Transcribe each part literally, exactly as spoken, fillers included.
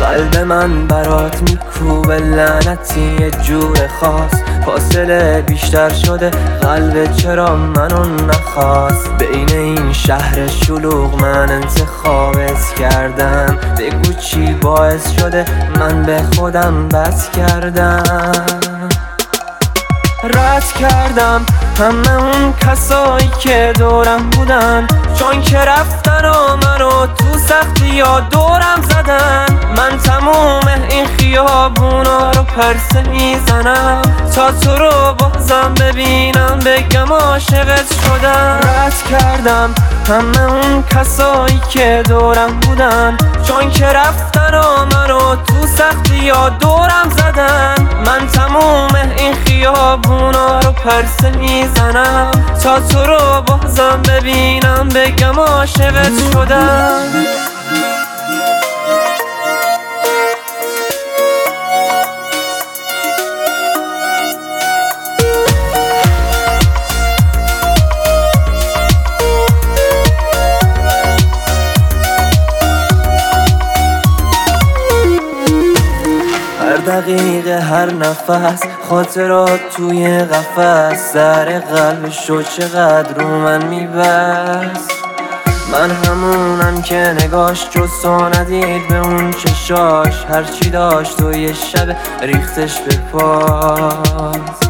قلب من برات میکوبه لعنتی یه جور خاص، فاصله بیشتر شده قلب چرا منو نخواست. بین این شهر شلوغ من انتخابت کردم، بگو چی باعث شده من به خودم بس کردم. رد کردم همه اون کسایی که دورم بودن، چون که رفتن و منو تو سختی یا دورم زدن. من تموم این خیابونا رو پرسه میزنم تا تو رو بازم ببینم بگم عاشقت شدم. رد کردم همه اون کسایی که دورم بودن، چون که رفتن و منو تو سختی یا دورم زدن. من تموم این خیابونا رو پرسه میزنم تا تو رو بازم ببینم بگم عاشقت شدم. هر دقیقه هر نفس خاطرات توی قفس، در قلبشو چقدر رو من میبست. من همونم که نگاش جز تو ندید به اون چشاش، هرچی داشت و یه شب ریختش به پاس.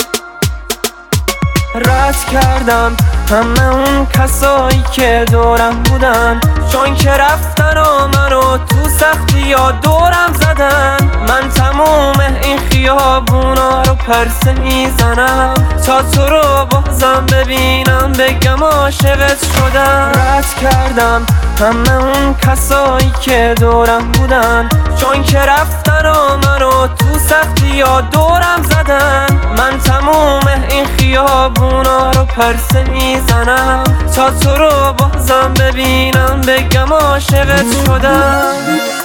رد کردم همه اون کسایی که دورم بودن، چون که رفتن و منو تو سختی یا دورم زدن. من تموم این خیابونا رو پرسه میزنم تا تو رو بازم ببینم بگم عاشقت شدم. رد کردم همه اون کسایی که دورم بودن، چون که رفتن و منو تو سختی یا دورم زدن. من تموم این خیابونا رو پرسه میزنم تا تو رو بازم ببینم بگم عاشقت شدم.